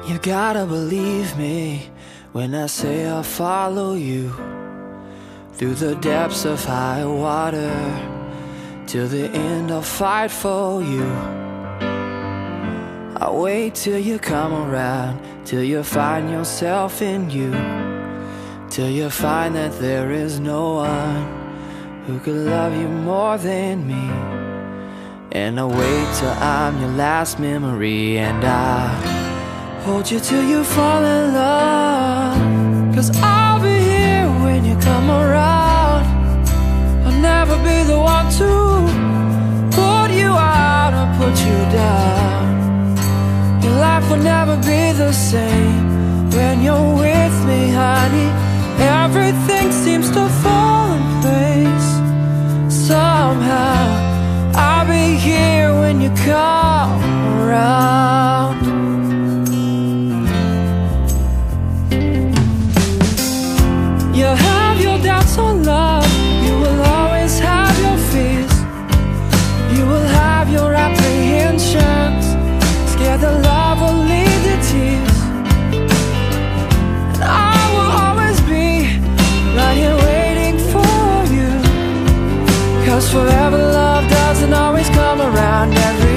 You gotta believe me when I say I'll follow you through the depths of high water. Till the end I'll fight for you. I'll wait till you come around, till you find yourself in you, till you find that there is no one who could love you more than me. And I'll wait till I'm your last memory, and I'll hold you till you fall in love. 'Cause I'll be here when you come around. I'll never be the one to put you out or put you down. Your life will never be the same when you're with me, honey. Everything seems to fall in place somehow. I'll be here when you come around. You have your doubts on love, you will always have your fears, you will have your apprehensions, scared that love will lead to tears. And I will always be right here waiting for you, 'cause forever love doesn't always come around every